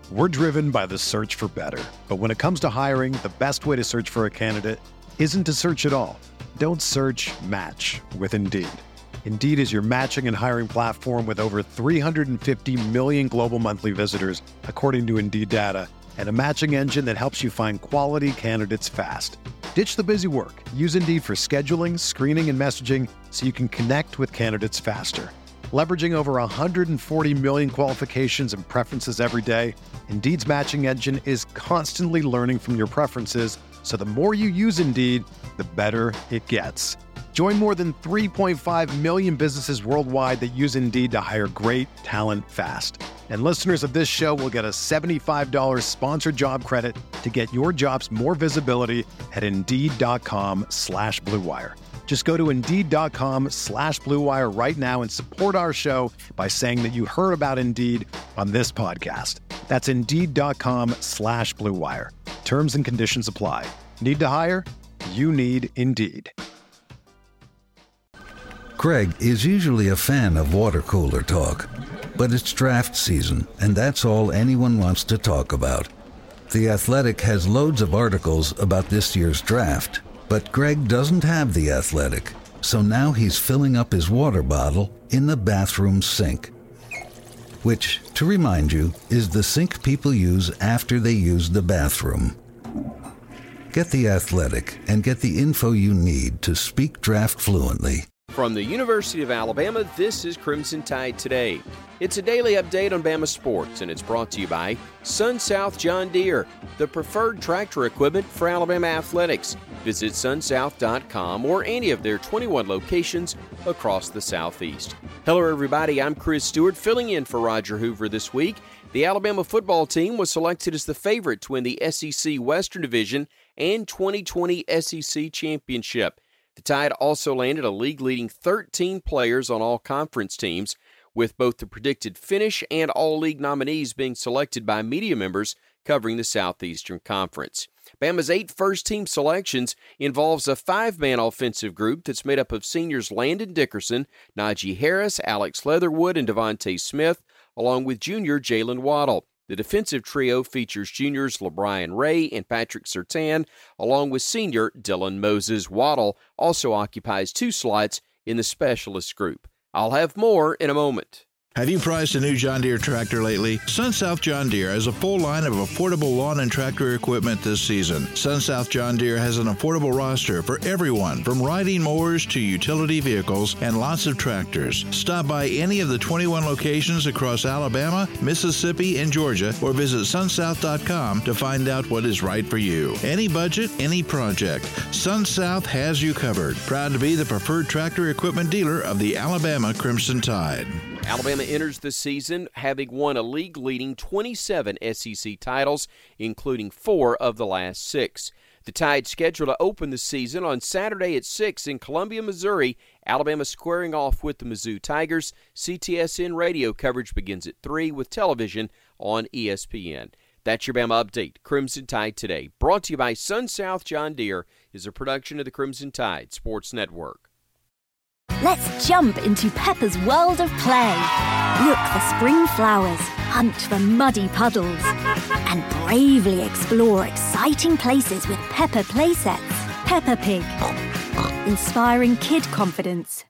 We're driven by the search for better. But when it comes to hiring, the best way to search for a candidate isn't to search at all. Don't search, match with Indeed. Indeed is your matching and hiring platform with over 350 million global monthly visitors, according to Indeed data, and a matching engine that helps you find quality candidates fast. Ditch the busy work. Use Indeed for scheduling, screening, and messaging so you can connect with candidates faster. Leveraging over 140 million qualifications and preferences every day, Indeed's matching engine is constantly learning from your preferences, so the more you use Indeed, the better it gets. Join more than 3.5 million businesses worldwide that use Indeed to hire great talent fast. And listeners of this show will get a $75 sponsored job credit to get your jobs more visibility at Indeed.com/Blue Wire. Just go to Indeed.com/Blue Wire right now and support our show by saying that you heard about Indeed on this podcast. That's Indeed.com/Blue Wire. Terms and conditions apply. Need to hire? You need Indeed. Greg is usually a fan of water cooler talk, but it's draft season, and that's all anyone wants to talk about. The Athletic has loads of articles about this year's draft, but Greg doesn't have The Athletic, so now he's filling up his water bottle in the bathroom sink, which, to remind you, is the sink people use after they use the bathroom. Get The Athletic and get the info you need to speak draft fluently. From the University of Alabama, this is Crimson Tide Today. It's a daily update on Bama sports, and it's brought to you by SunSouth John Deere, the preferred tractor equipment for Alabama athletics. Visit sunsouth.com or any of their 21 locations across the Southeast. Hello, everybody. I'm Chris Stewart, filling in for Roger Hoover this week. The Alabama football team was selected as the favorite to win the SEC Western Division and 2020 SEC Championship. The Tide also landed a league-leading 13 players on all conference teams, with both the predicted finish and all-league nominees being selected by media members covering the Southeastern Conference. Bama's 8 first-team selections involves a 5-man offensive group that's made up of seniors Landon Dickerson, Najee Harris, Alex Leatherwood, and Devontae Smith, along with junior Jalen Waddle. The defensive trio features juniors LeBrian Ray and Patrick Surtain, along with senior Dylan Moses. Waddle also occupies 2 slots in the specialist group. I'll have more in a moment. Have you priced a new John Deere tractor lately? SunSouth John Deere has a full line of affordable lawn and tractor equipment this season. SunSouth John Deere has an affordable roster for everyone, from riding mowers to utility vehicles and lots of tractors. Stop by any of the 21 locations across Alabama, Mississippi, and Georgia, or visit sunsouth.com to find out what is right for you. Any budget, any project, SunSouth has you covered. Proud to be the preferred tractor equipment dealer of the Alabama Crimson Tide. Alabama enters the season having won a league-leading 27 SEC titles, including 4 of the last 6. The Tide scheduled to open the season on Saturday at 6 in Columbia, Missouri. Alabama squaring off with the Mizzou Tigers. CTSN radio coverage begins at 3 with television on ESPN. That's your Bama update. Crimson Tide Today, brought to you by SunSouth John Deere, is a production of the Crimson Tide Sports Network. Let's jump into Peppa's world of play. Look for spring flowers, hunt for muddy puddles, and bravely explore exciting places with Peppa playsets. Peppa Pig, inspiring kid confidence.